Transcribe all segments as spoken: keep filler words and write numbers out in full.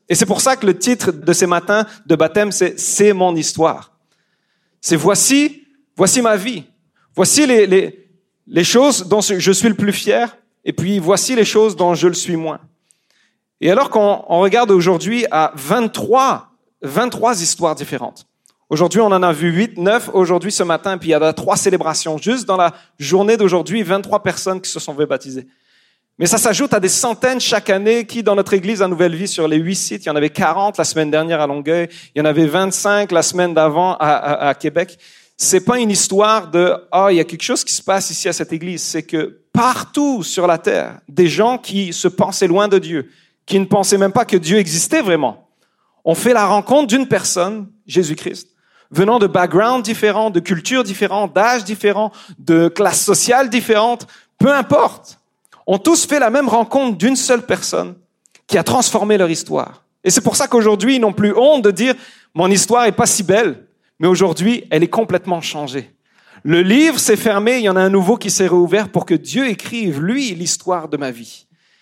Et c'est pour ça que le titre de ces matins de baptême, c'est « C'est mon histoire ». C'est « Voici, voici ma vie. Voici les, les, les choses dont je suis le plus fier, et puis voici les choses dont je le suis moins. » Et alors qu'on on regarde aujourd'hui à vingt-trois, vingt-trois histoires différentes. Aujourd'hui, on en a vu huit, neuf aujourd'hui ce matin, puis il y a trois célébrations. Juste dans la journée d'aujourd'hui, vingt-trois personnes qui se sont fait baptiser. Mais ça s'ajoute à des centaines chaque année qui, dans notre église à Nouvelle Vie, sur les huit sites, il y en avait quarante la semaine dernière à Longueuil, il y en avait vingt-cinq la semaine d'avant à, à, à Québec. C'est pas une histoire de « Ah, oh, il y a quelque chose qui se passe ici à cette église ». C'est que partout sur la terre, des gens qui se pensaient loin de Dieu, qui ne pensaient même pas que Dieu existait vraiment, ont fait la rencontre d'une personne, Jésus-Christ, venant de backgrounds différents, de cultures différentes, d'âges différents, de classes sociales différentes, peu importe. Ont tous fait la même rencontre d'une seule personne qui a transformé leur histoire. Et c'est pour ça qu'aujourd'hui, ils n'ont plus honte de dire « Mon histoire est pas si belle, mais aujourd'hui, elle est complètement changée. Le livre s'est fermé, il y en a un nouveau qui s'est réouvert pour que Dieu écrive, lui, l'histoire de ma vie. »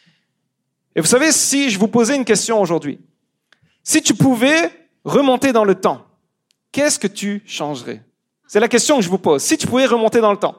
Et vous savez, si je vous posais une question aujourd'hui, si tu pouvais remonter dans le temps, qu'est-ce que tu changerais? C'est la question que je vous pose. Si tu pouvais remonter dans le temps,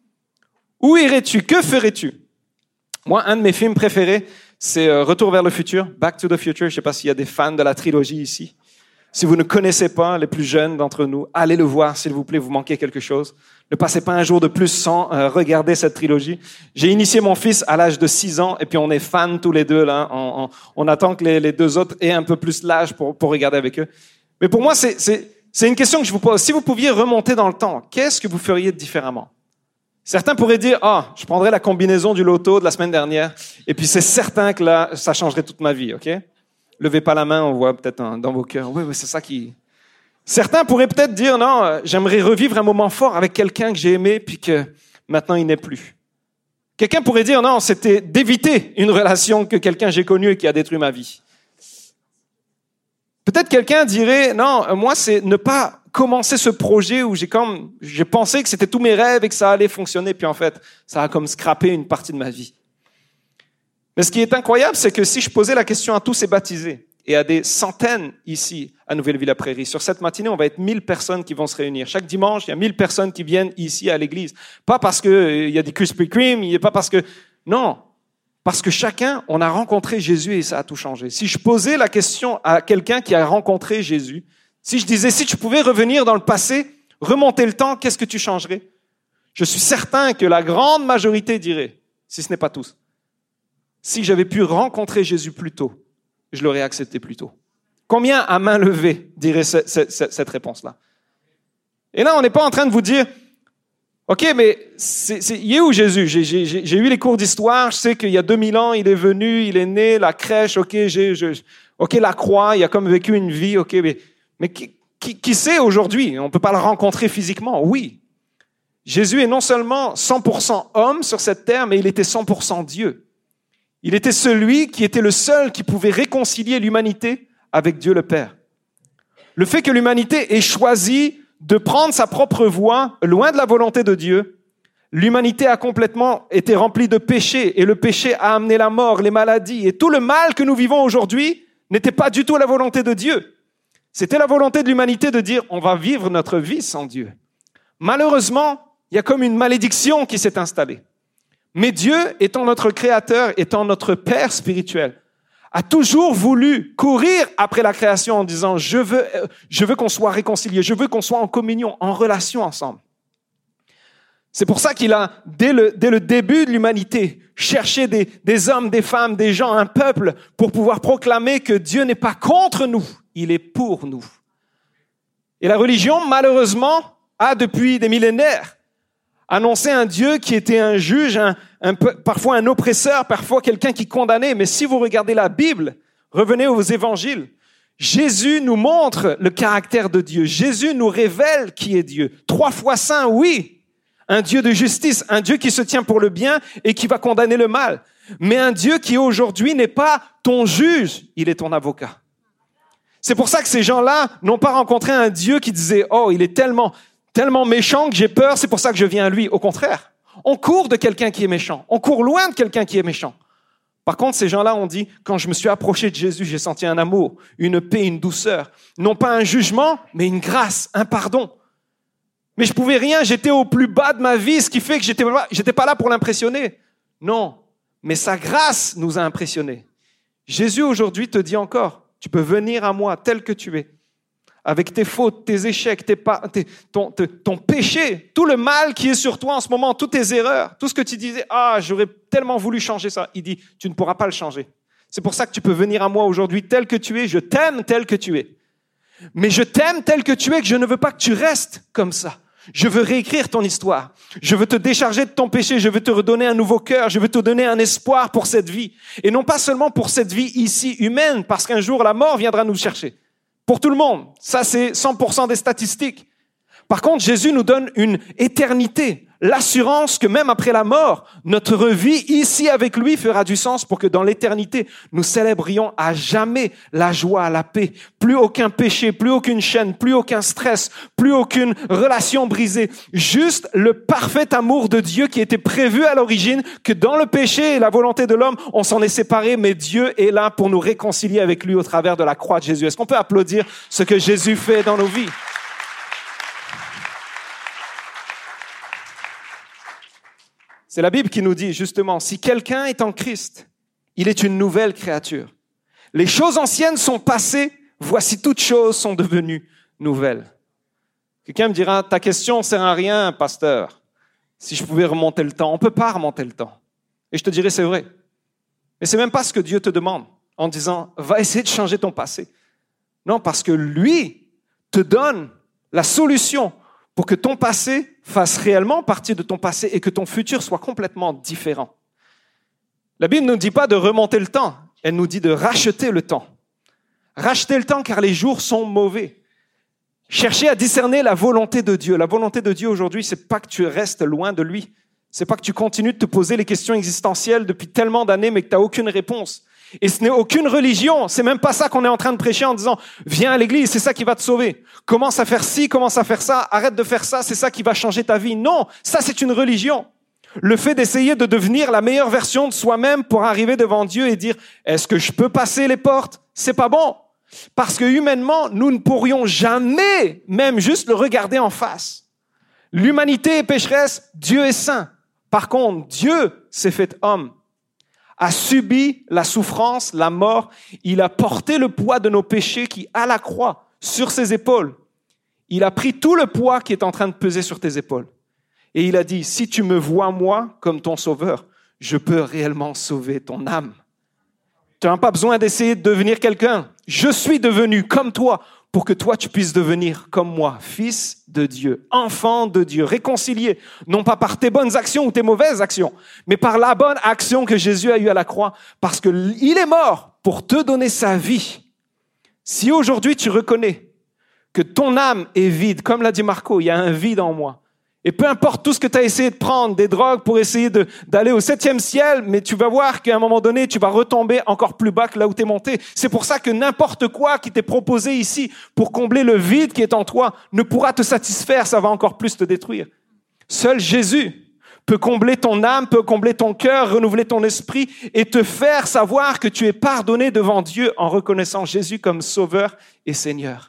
où irais-tu? Que ferais-tu? Moi, un de mes films préférés, c'est euh, Retour vers le futur, Back to the Future. Je ne sais pas s'il y a des fans de la trilogie ici. Si vous ne connaissez pas, les plus jeunes d'entre nous, allez le voir, s'il vous plaît, vous manquez quelque chose. Ne passez pas un jour de plus sans euh, regarder cette trilogie. J'ai initié mon fils à l'âge de six ans, et puis on est fans tous les deux, là. On, on, on attend que les, les deux autres aient un peu plus l'âge pour, pour regarder avec eux. Mais pour moi, c'est, c'est, c'est une question que je vous pose. Si vous pouviez remonter dans le temps, qu'est-ce que vous feriez différemment? Certains pourraient dire, ah, je prendrais la combinaison du loto de la semaine dernière, et puis c'est certain que là, ça changerait toute ma vie, ok? Levez pas la main, on voit peut-être un, dans vos cœurs. Oui, oui, c'est ça qui... Certains pourraient peut-être dire, non, j'aimerais revivre un moment fort avec quelqu'un que j'ai aimé, puis que maintenant il n'est plus. Quelqu'un pourrait dire, non, c'était d'éviter une relation que quelqu'un j'ai connu et qui a détruit ma vie. Peut-être quelqu'un dirait, non, moi, c'est ne pas commencer ce projet où j'ai comme, j'ai pensé que c'était tous mes rêves et que ça allait fonctionner, puis en fait, ça a comme scrappé une partie de ma vie. Mais ce qui est incroyable, c'est que si je posais la question à tous ces baptisés, et à des centaines ici à Nouvelle-Ville-la-Prairie, sur cette matinée, on va être mille personnes qui vont se réunir. Chaque dimanche, il y a mille personnes qui viennent ici à l'église. Pas parce qu'il euh, y a des Krispy Kreme, il n'y a pas parce que... Non, parce que chacun, on a rencontré Jésus et ça a tout changé. Si je posais la question à quelqu'un qui a rencontré Jésus, si je disais, si tu pouvais revenir dans le passé, remonter le temps, qu'est-ce que tu changerais? Je suis certain que la grande majorité dirait, si ce n'est pas tous, si j'avais pu rencontrer Jésus plus tôt, je l'aurais accepté plus tôt. Combien à main levée dirait ce, ce, ce, cette réponse-là? Et là, on n'est pas en train de vous dire, OK, mais c'est, c'est, il est où Jésus? J'ai, j'ai, j'ai eu les cours d'histoire, je sais qu'il y a deux mille ans, il est venu, il est né, la crèche, OK, j'ai, je, OK, la croix, il a comme vécu une vie, OK, mais, mais qui, qui, qui sait aujourd'hui? On ne peut pas le rencontrer physiquement, oui. Jésus est non seulement cent pour cent homme sur cette terre, mais il était cent pour cent Dieu. Il était celui qui était le seul qui pouvait réconcilier l'humanité avec Dieu le Père. Le fait que l'humanité ait choisi de prendre sa propre voie, loin de la volonté de Dieu, l'humanité a complètement été remplie de péché, et le péché a amené la mort, les maladies, et tout le mal que nous vivons aujourd'hui n'était pas du tout la volonté de Dieu. C'était la volonté de l'humanité de dire, on va vivre notre vie sans Dieu. Malheureusement, il y a comme une malédiction qui s'est installée. Mais Dieu, étant notre Créateur, étant notre Père spirituel, a toujours voulu courir après la création en disant « Je veux, je veux qu'on soit réconciliés, je veux qu'on soit en communion, en relation ensemble. » C'est pour ça qu'il a, dès le, dès le début de l'humanité, cherché des, des hommes, des femmes, des gens, un peuple, pour pouvoir proclamer que Dieu n'est pas contre nous, il est pour nous. Et la religion, malheureusement, a depuis des millénaires annoncer un Dieu qui était un juge, un, un, parfois un oppresseur, parfois quelqu'un qui condamnait. Mais si vous regardez la Bible, revenez aux évangiles, Jésus nous montre le caractère de Dieu. Jésus nous révèle qui est Dieu. Trois fois saint, oui. Un Dieu de justice, un Dieu qui se tient pour le bien et qui va condamner le mal. Mais un Dieu qui aujourd'hui n'est pas ton juge, il est ton avocat. C'est pour ça que ces gens-là n'ont pas rencontré un Dieu qui disait « Oh, il est tellement... » tellement méchant que j'ai peur, c'est pour ça que je viens à lui. Au contraire, on court de quelqu'un qui est méchant. On court loin de quelqu'un qui est méchant. Par contre, ces gens-là ont dit, quand je me suis approché de Jésus, j'ai senti un amour, une paix, une douceur. Non pas un jugement, mais une grâce, un pardon. Mais je pouvais rien, j'étais au plus bas de ma vie, ce qui fait que j'étais pas, j'étais pas là pour l'impressionner. Non, mais sa grâce nous a impressionnés. Jésus aujourd'hui te dit encore, tu peux venir à moi tel que tu es. Avec tes fautes, tes échecs, tes pas, tes, ton, te, ton péché, tout le mal qui est sur toi en ce moment, toutes tes erreurs, tout ce que tu disais, ah, j'aurais tellement voulu changer ça. Il dit, tu ne pourras pas le changer. C'est pour ça que tu peux venir à moi aujourd'hui tel que tu es. Je t'aime tel que tu es. Mais je t'aime tel que tu es, que je ne veux pas que tu restes comme ça. Je veux réécrire ton histoire. Je veux te décharger de ton péché. Je veux te redonner un nouveau cœur. Je veux te donner un espoir pour cette vie. Et non pas seulement pour cette vie ici humaine, parce qu'un jour la mort viendra nous chercher. Pour tout le monde. Ça, c'est cent pour cent des statistiques. Par contre, Jésus nous donne une éternité, l'assurance que même après la mort, notre vie ici avec lui fera du sens pour que dans l'éternité, nous célébrions à jamais la joie, la paix. Plus aucun péché, plus aucune chaîne, plus aucun stress, plus aucune relation brisée. Juste le parfait amour de Dieu qui était prévu à l'origine, que dans le péché et la volonté de l'homme, on s'en est séparé, mais Dieu est là pour nous réconcilier avec lui au travers de la croix de Jésus. Est-ce qu'on peut applaudir ce que Jésus fait dans nos vies? C'est la Bible qui nous dit justement, si quelqu'un est en Christ, il est une nouvelle créature. Les choses anciennes sont passées, voici toutes choses sont devenues nouvelles. Quelqu'un me dira, ta question ne sert à rien, pasteur. Si je pouvais remonter le temps, on ne peut pas remonter le temps. Et je te dirais, c'est vrai. Mais c'est même pas ce que Dieu te demande en disant, va essayer de changer ton passé. Non, parce que lui te donne la solution pour que ton passé fasse réellement partie de ton passé et que ton futur soit complètement différent. La Bible ne nous dit pas de remonter le temps, elle nous dit de racheter le temps. Racheter le temps car les jours sont mauvais. Chercher à discerner la volonté de Dieu. La volonté de Dieu aujourd'hui, c'est pas que tu restes loin de lui. C'est pas que tu continues de te poser les questions existentielles depuis tellement d'années mais que tu n'as aucune réponse. Et ce n'est aucune religion. C'est même pas ça qu'on est en train de prêcher en disant « Viens à l'église, c'est ça qui va te sauver. Commence à faire ci, commence à faire ça. Arrête de faire ça, c'est ça qui va changer ta vie. » Non, ça c'est une religion. Le fait d'essayer de devenir la meilleure version de soi-même pour arriver devant Dieu et dire « Est-ce que je peux passer les portes ?» C'est pas bon. Parce que humainement, nous ne pourrions jamais même juste le regarder en face. L'humanité est pécheresse, Dieu est saint. Par contre, Dieu s'est fait homme, a subi la souffrance, la mort. Il a porté le poids de nos péchés qui, à la croix, sur ses épaules. Il a pris tout le poids qui est en train de peser sur tes épaules. Et il a dit, si tu me vois moi comme ton sauveur, je peux réellement sauver ton âme. Tu n'as pas besoin d'essayer de devenir quelqu'un. Je suis devenu comme toi pour que toi tu puisses devenir comme moi, fils de Dieu, enfant de Dieu, réconcilié, non pas par tes bonnes actions ou tes mauvaises actions, mais par la bonne action que Jésus a eue à la croix, parce qu'il est mort pour te donner sa vie. Si aujourd'hui tu reconnais que ton âme est vide, comme l'a dit Marco, il y a un vide en moi, et peu importe tout ce que tu as essayé de prendre, des drogues pour essayer de, d'aller au septième ciel, mais tu vas voir qu'à un moment donné, tu vas retomber encore plus bas que là où tu es monté. C'est pour ça que n'importe quoi qui t'est proposé ici pour combler le vide qui est en toi ne pourra te satisfaire, ça va encore plus te détruire. Seul Jésus peut combler ton âme, peut combler ton cœur, renouveler ton esprit et te faire savoir que tu es pardonné devant Dieu en reconnaissant Jésus comme Sauveur et Seigneur.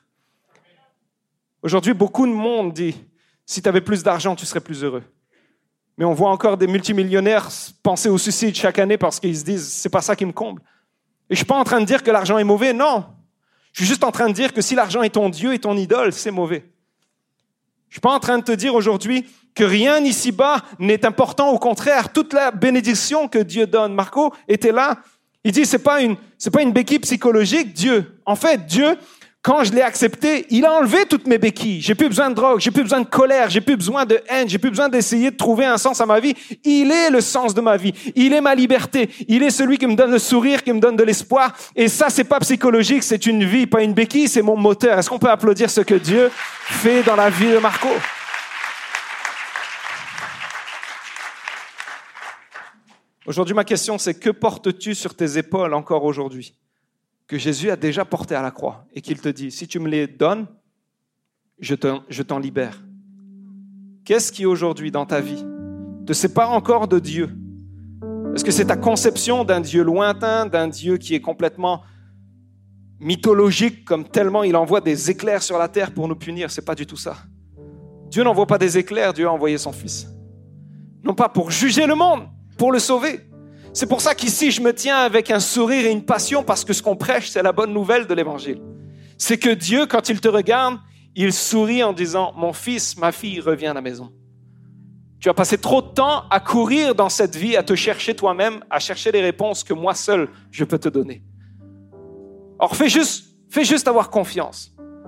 Aujourd'hui, beaucoup de monde dit si tu avais plus d'argent, tu serais plus heureux. Mais on voit encore des multimillionnaires penser au suicide chaque année parce qu'ils se disent, c'est pas ça qui me comble. Et je suis pas en train de dire que l'argent est mauvais, non. Je suis juste en train de dire que si l'argent est ton Dieu et ton idole, c'est mauvais. Je suis pas en train de te dire aujourd'hui que rien ici-bas n'est important. Au contraire, toute la bénédiction que Dieu donne. Marco était là. Il dit, c'est pas une, c'est pas une béquille psychologique, Dieu. En fait, Dieu, quand je l'ai accepté, il a enlevé toutes mes béquilles. J'ai plus besoin de drogue, j'ai plus besoin de colère, j'ai plus besoin de haine, j'ai plus besoin d'essayer de trouver un sens à ma vie. Il est le sens de ma vie. Il est ma liberté. Il est celui qui me donne le sourire, qui me donne de l'espoir. Et ça, c'est pas psychologique, c'est une vie, pas une béquille, c'est mon moteur. Est-ce qu'on peut applaudir ce que Dieu fait dans la vie de Marco? Aujourd'hui, ma question, c'est que portes-tu sur tes épaules encore aujourd'hui? Que Jésus a déjà porté à la croix et qu'il te dit, si tu me les donnes, je t'en, je t'en libère. Qu'est-ce qui aujourd'hui dans ta vie te sépare encore de Dieu, Est-ce que c'est ta conception d'un Dieu lointain, d'un Dieu qui est complètement mythologique, comme tellement il envoie des éclairs sur la terre pour nous punir? C'est pas du tout ça. Dieu n'envoie pas des éclairs, Dieu a envoyé son Fils. Non pas pour juger le monde, pour le sauver. C'est pour ça qu'ici, je me tiens avec un sourire et une passion, parce que ce qu'on prêche, c'est la bonne nouvelle de l'Évangile. C'est que Dieu, quand il te regarde, il sourit en disant « Mon fils, ma fille, reviens à la maison. » Tu as passé trop de temps à courir dans cette vie, à te chercher toi-même, à chercher les réponses que moi seul, je peux te donner. Alors fais juste, fais juste avoir confiance.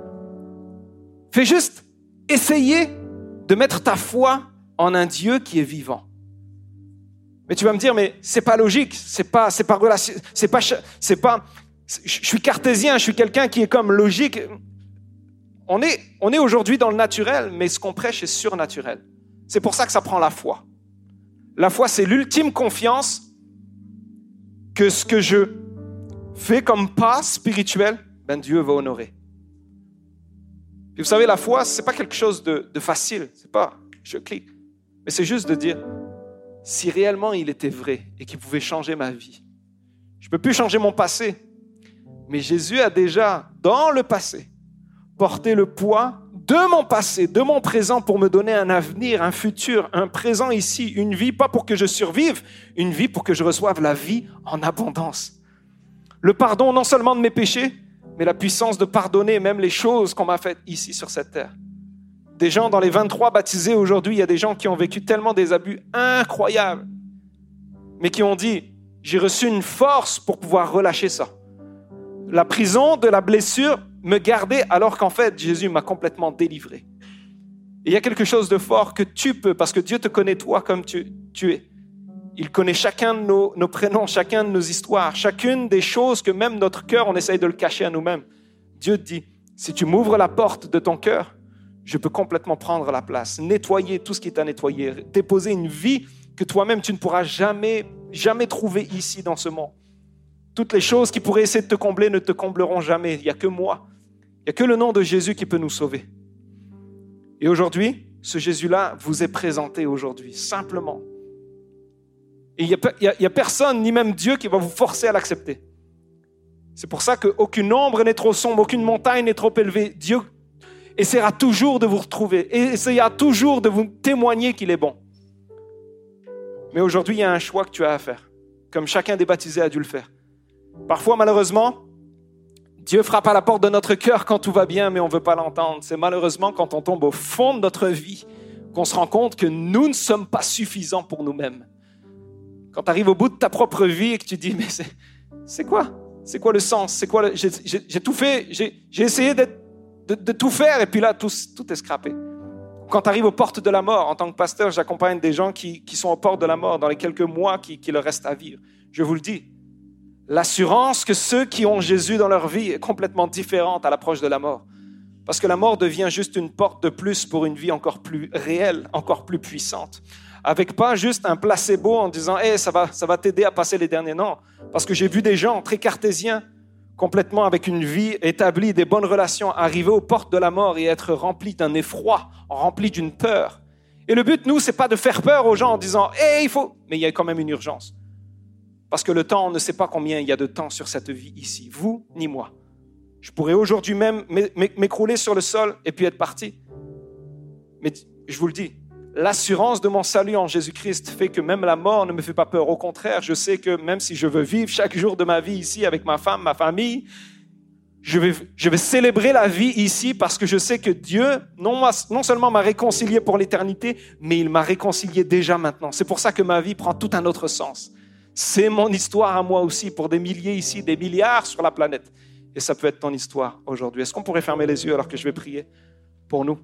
Fais juste essayer de mettre ta foi en un Dieu qui est vivant. Mais tu vas me dire, mais c'est pas logique, c'est pas, c'est pas relation, c'est pas, c'est pas, je suis cartésien, je suis quelqu'un qui est comme logique. On est, on est aujourd'hui dans le naturel, mais ce qu'on prêche est surnaturel. C'est pour ça que ça prend la foi. La foi, c'est l'ultime confiance que ce que je fais comme pas spirituel, ben Dieu va honorer. Et vous savez, la foi, c'est pas quelque chose de, de facile. C'est pas, je clique. Mais c'est juste de dire, si réellement il était vrai et qu'il pouvait changer ma vie, je peux plus changer mon passé, mais Jésus a déjà, dans le passé, porté le poids de mon passé, de mon présent pour me donner un avenir, un futur, un présent ici, une vie, pas pour que je survive, une vie pour que je reçoive la vie en abondance. Le pardon non seulement de mes péchés, mais la puissance de pardonner même les choses qu'on m'a faites ici sur cette terre. Des gens dans les vingt-trois baptisés aujourd'hui, il y a des gens qui ont vécu tellement des abus incroyables, mais qui ont dit, j'ai reçu une force pour pouvoir relâcher ça. La prison de la blessure me gardait alors qu'en fait, Jésus m'a complètement délivré. Et il y a quelque chose de fort que tu peux, parce que Dieu te connaît toi comme tu, tu es. Il connaît chacun de nos, nos prénoms, chacun de nos histoires, chacune des choses que même notre cœur, on essaye de le cacher à nous-mêmes. Dieu te dit, si tu m'ouvres la porte de ton cœur, je peux complètement prendre la place, nettoyer tout ce qui est à nettoyer, déposer une vie que toi-même, tu ne pourras jamais, jamais trouver ici dans ce monde. Toutes les choses qui pourraient essayer de te combler ne te combleront jamais. Il n'y a que moi. Il n'y a que le nom de Jésus qui peut nous sauver. Et aujourd'hui, ce Jésus-là vous est présenté aujourd'hui, simplement. Et il n'y a, il y a, il y a personne, ni même Dieu, qui va vous forcer à l'accepter. C'est pour ça qu'aucune ombre n'est trop sombre, aucune montagne n'est trop élevée. Dieu essaiera toujours de vous retrouver, et essaiera toujours de vous témoigner qu'il est bon. Mais aujourd'hui, il y a un choix que tu as à faire, comme chacun des baptisés a dû le faire. Parfois, malheureusement, Dieu frappe à la porte de notre cœur quand tout va bien, mais on ne veut pas l'entendre. C'est malheureusement quand on tombe au fond de notre vie qu'on se rend compte que nous ne sommes pas suffisants pour nous-mêmes. Quand tu arrives au bout de ta propre vie et que tu dis, mais c'est, c'est quoi? C'est quoi le sens? C'est quoi le... j'ai, j'ai, j'ai tout fait, j'ai, j'ai essayé d'être, de, de tout faire et puis là, tout, tout est scrappé. Quand tu arrives aux portes de la mort, en tant que pasteur, j'accompagne des gens qui, qui sont aux portes de la mort dans les quelques mois qui, qui leur restent à vivre. Je vous le dis, l'assurance que ceux qui ont Jésus dans leur vie est complètement différente à l'approche de la mort. Parce que la mort devient juste une porte de plus pour une vie encore plus réelle, encore plus puissante. Avec pas juste un placebo en disant hey, « ça va, ça va t'aider à passer les derniers ». Non, parce que j'ai vu des gens très cartésiens, complètement avec une vie établie, des bonnes relations, arriver aux portes de la mort et être remplis d'un effroi, remplis d'une peur. Et le but, nous, c'est pas de faire peur aux gens en disant « hey, il faut… » Mais il y a quand même une urgence. Parce que le temps, on ne sait pas combien il y a de temps sur cette vie ici, vous ni moi. Je pourrais aujourd'hui même m'écrouler sur le sol et puis être parti. Mais je vous le dis, l'assurance de mon salut en Jésus-Christ fait que même la mort ne me fait pas peur. Au contraire, je sais que même si je veux vivre chaque jour de ma vie ici avec ma femme, ma famille, je vais, je vais célébrer la vie ici parce que je sais que Dieu, non, non seulement m'a réconcilié pour l'éternité, mais il m'a réconcilié déjà maintenant. C'est pour ça que ma vie prend tout un autre sens. C'est mon histoire à moi aussi, pour des milliers ici, des milliards sur la planète. Et ça peut être ton histoire aujourd'hui. Est-ce qu'on pourrait fermer les yeux alors que je vais prier pour nous?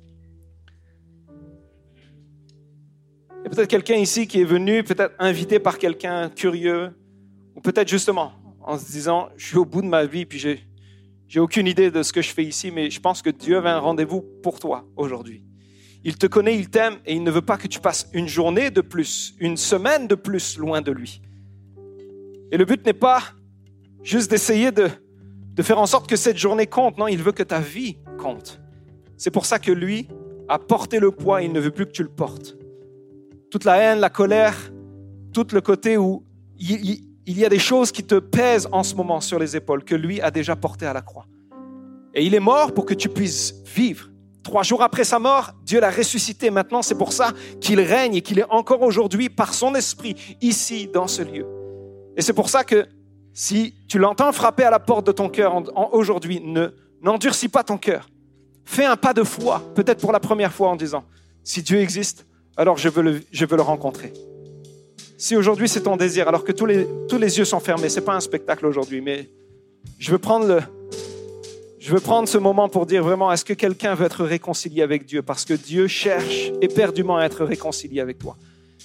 Il y a peut-être quelqu'un ici qui est venu, peut-être invité par quelqu'un curieux, ou peut-être justement en se disant, je suis au bout de ma vie, puis j'ai, j'ai aucune idée de ce que je fais ici, mais je pense que Dieu avait un rendez-vous pour toi aujourd'hui. Il te connaît, il t'aime, et il ne veut pas que tu passes une journée de plus, une semaine de plus loin de lui. Et le but n'est pas juste d'essayer de, de faire en sorte que cette journée compte. Non, il veut que ta vie compte. C'est pour ça que lui a porté le poids et il ne veut plus que tu le portes. Toute la haine, la colère, tout le côté où il, il, il y a des choses qui te pèsent en ce moment sur les épaules, que lui a déjà portées à la croix. Et il est mort pour que tu puisses vivre. Trois jours après sa mort, Dieu l'a ressuscité. Maintenant, c'est pour ça qu'il règne et qu'il est encore aujourd'hui par son esprit ici, dans ce lieu. Et c'est pour ça que si tu l'entends frapper à la porte de ton cœur en, en, aujourd'hui, ne, n'endurcis pas ton cœur. Fais un pas de foi, peut-être pour la première fois en disant, si Dieu existe, alors je veux le, je veux le rencontrer. Si aujourd'hui c'est ton désir, alors que tous les, tous les yeux sont fermés, ce n'est pas un spectacle aujourd'hui, mais je veux prendre le... Je veux prendre ce moment pour dire vraiment, est-ce que quelqu'un veut être réconcilié avec Dieu? Parce que Dieu cherche éperdument à être réconcilié avec toi.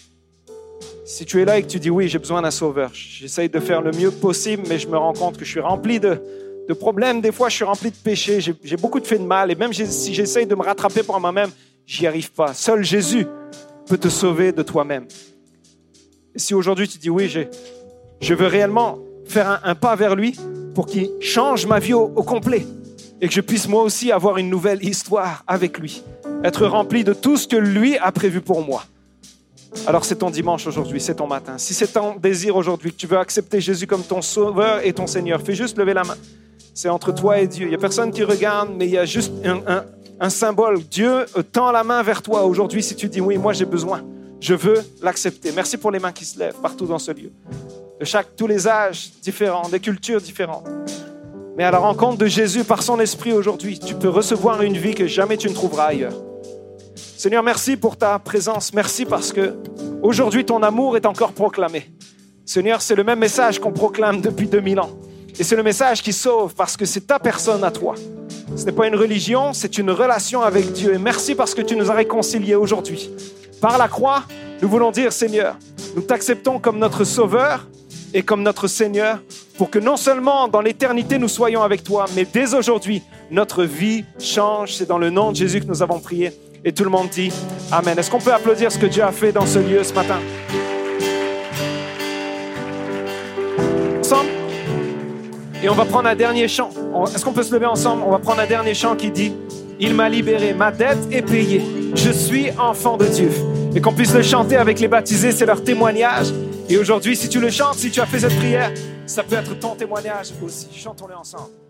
Si tu es là et que tu dis, oui, j'ai besoin d'un sauveur, j'essaye de faire le mieux possible, mais je me rends compte que je suis rempli de, de problèmes. Des fois, je suis rempli de péchés, j'ai, j'ai beaucoup de faits de mal. Et même si j'essaye de me rattraper par moi-même, j'y arrive pas. Seul Jésus peut te sauver de toi-même. Et si aujourd'hui tu dis, oui, j'ai, je veux réellement faire un, un pas vers lui pour qu'il change ma vie au, au complet, et que je puisse moi aussi avoir une nouvelle histoire avec lui, être rempli de tout ce que lui a prévu pour moi. Alors c'est ton dimanche aujourd'hui, c'est ton matin. Si c'est ton désir aujourd'hui, que tu veux accepter Jésus comme ton sauveur et ton Seigneur, fais juste lever la main. C'est entre toi et Dieu. Il n'y a personne qui regarde, mais il y a juste un, un, un symbole. Dieu tend la main vers toi aujourd'hui si tu dis oui, moi j'ai besoin. Je veux l'accepter. Merci pour les mains qui se lèvent partout dans ce lieu. De chaque, tous les âges différents, des cultures différentes. Mais à la rencontre de Jésus par son esprit aujourd'hui, tu peux recevoir une vie que jamais tu ne trouveras ailleurs. Seigneur, merci pour ta présence. Merci parce que aujourd'hui ton amour est encore proclamé. Seigneur, c'est le même message qu'on proclame depuis deux mille ans. Et c'est le message qui sauve parce que c'est ta personne à toi. Ce n'est pas une religion, c'est une relation avec Dieu. Et merci parce que tu nous as réconciliés aujourd'hui. Par la croix, nous voulons dire, Seigneur, nous t'acceptons comme notre Sauveur et comme notre Seigneur, pour que non seulement dans l'éternité nous soyons avec toi, mais dès aujourd'hui, notre vie change. C'est dans le nom de Jésus que nous avons prié. Et tout le monde dit Amen. Est-ce qu'on peut applaudir ce que Dieu a fait dans ce lieu ce matin? Ensemble. Et on va prendre un dernier chant. Est-ce qu'on peut se lever ensemble? On va prendre un dernier chant qui dit Il m'a libéré, ma dette est payée. Je suis enfant de Dieu. Et qu'on puisse le chanter avec les baptisés, c'est leur témoignage. Et aujourd'hui, si tu le chantes, si tu as fait cette prière, ça peut être ton témoignage aussi. Chantons-le ensemble.